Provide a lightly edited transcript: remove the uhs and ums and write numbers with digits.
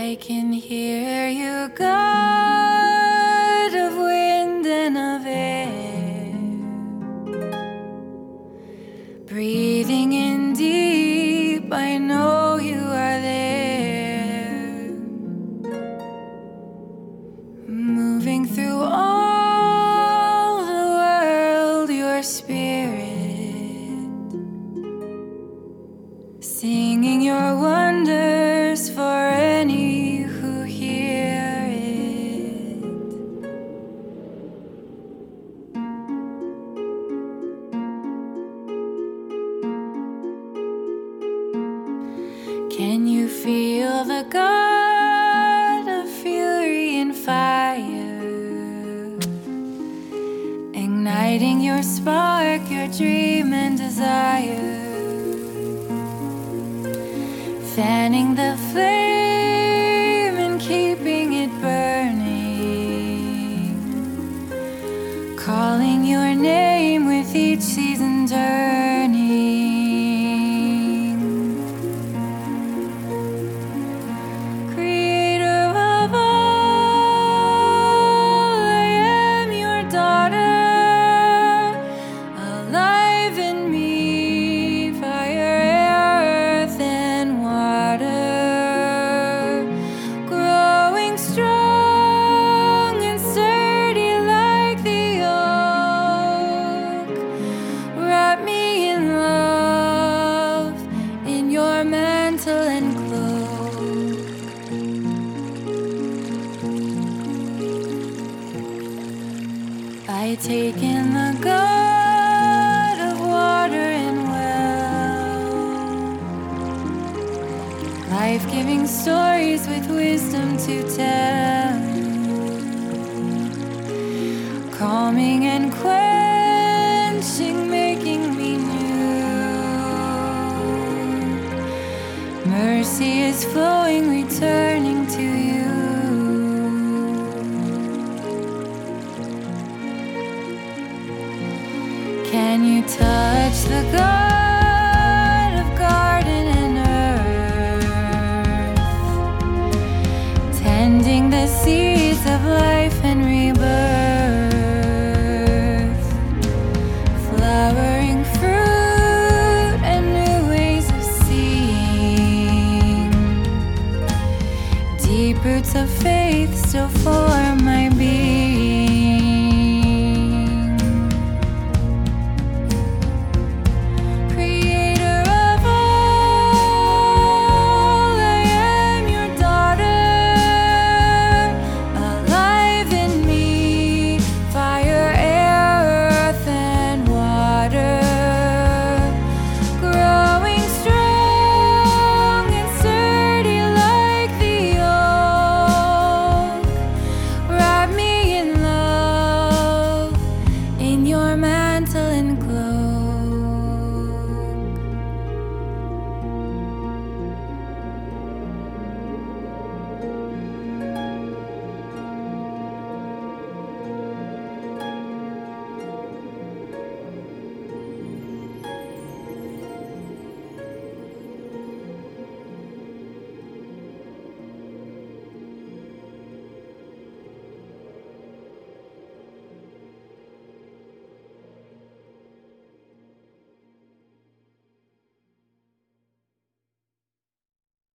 I can hear you, God of wind and of air, breathing in deep. I know you are there, moving through all the world, your spirit, singing your wonders for any who hear it. Can you feel the God of fury and fire, igniting your spark, your dream and desire, fanning the flame and keeping it burning, calling your name with each season turning. Creator of all, I am your daughter, alive in me, fire, earth, and water, growing strong and sturdy like the oak. Wrap me in love, in your mantle and cloak. I take in the God of water and well, life-giving stories with wisdom to tell, calming and quenching, making me new. Mercy is flowing, returning to you. Can you touch the God of garden and earth, tending the seeds of life and rebirth, flowering fruit and new ways of seeing, deep roots of faith still forming.